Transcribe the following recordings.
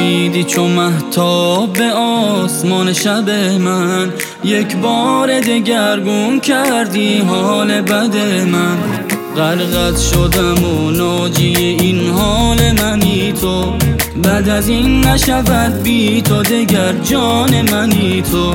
رسیدی چو مهتاب به آسمان شب من، یک بار دگرگون کردی حال بد من. غرقت شدم و ناجی این حال منی تو، بعد از این نشود بی تو دگر جان منی تو.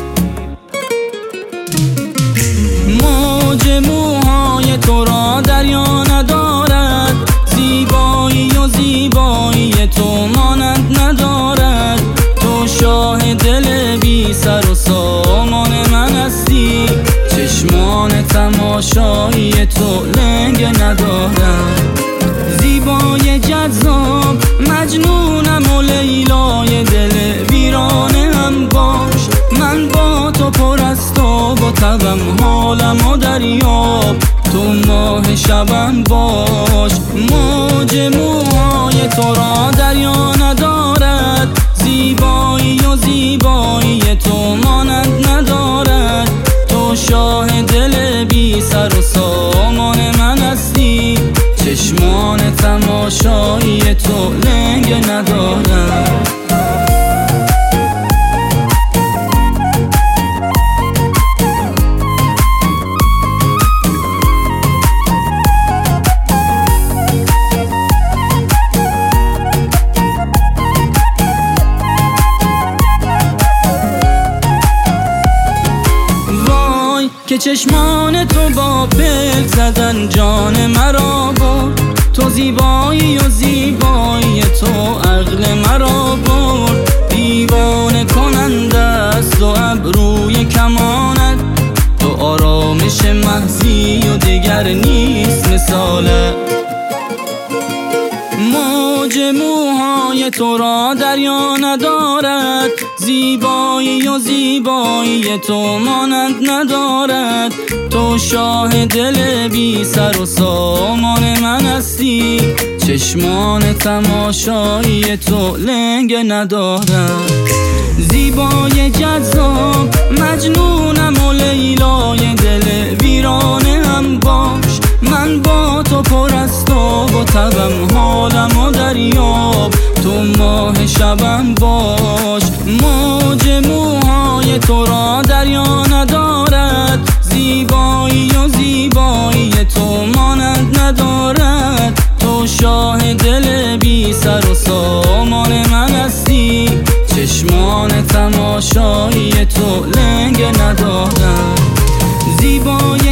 موج موهای تو را دریا ندارد، زیبایی و زیبایی تو مانند ندارد. تو شاه دل بی سر و سامان من هستی، چشمان تماشایی تو لنگ ندارد. زیبای جذاب مجنونم و لیلای دل ویرانه هم باش، من با تو پر از تاب و تبم حالم و دریاب، تو ماه شبم باش. موج موهای تو را دریا ندارد، زیبایی و زیبایی تو مانند ندارد. تو شاه دل بی سر و سامان من هستی، چشمان تماشایی تو لنگ ندارد. که چشمان تو با پل زدن جان مرا برد، تو زیبایی و زیبایی تو عقل مرا برد. دیوانه کننده است و ابروی کمانت، تو آرامش محضی و دیگر نیست مثالت. موج موهای تو را دریا ندارد، زیبایی و زیبایی تو مانند ندارد. تو شاه دل بی سر و سامان من هستی، چشمان تماشایی تو لنگ ندارد. زیبای جذاب مجنونم و لیلای دل ویرانه هم باش، من با تو پر از تاب و تبم حالم و دریاب، تو ماه شبم باش. موج موهای تو را دریا ندارد، زیبایی و زیبایی تو مانند ندارد. تو شاه دل بی سر و سامان من هستی، چشمان تماشایی تو لنگ ندارد. زیبای